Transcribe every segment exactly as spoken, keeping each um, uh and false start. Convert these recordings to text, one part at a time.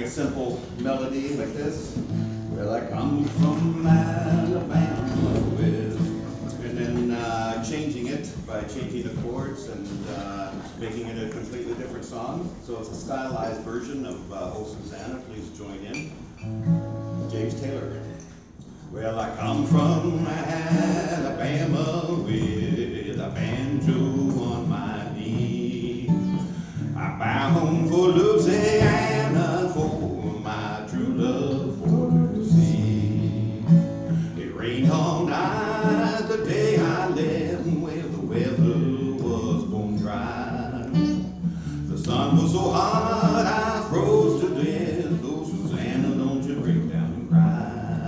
a simple melody like this. Well, I come from Alabama with, and then uh, changing it by changing the chords and uh, making it a completely different song. So it's a stylized version of uh, Oh Susanna. Please join in. James Taylor. Well, I come from Alabama with a banjo on my knee. I'm bound for Louisiana for my true love for to see. It rained all night the day I left, well, the weather was bone dry. The sun was so hot I froze to death. Oh, Susanna, don't you break down and cry.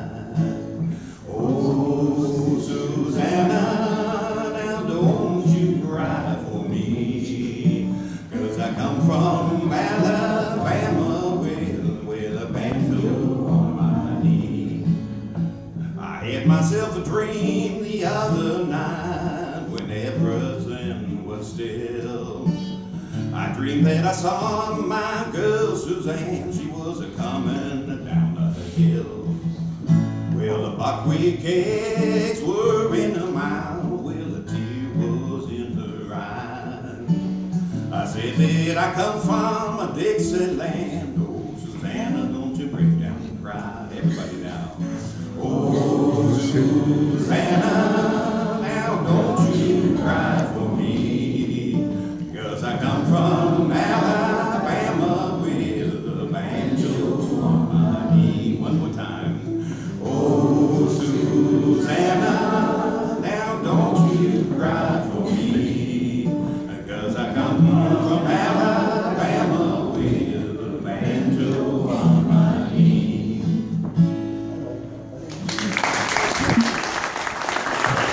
Oh, Susanna, now don't you cry for me. Cause I come from Alabama with, with a banjo on my knee. I had myself a dream the other night when everything was still. I dreamed that I saw my girl Suzanne. She was a coming down the hill. Well, the buckwheat cakes were in her mouth. Well, a tear was in her eye. I said that I come from a Dixieland. Oh, Susanna, don't you break down and cry. Everybody now. Oh, Susanna, now don't you cry.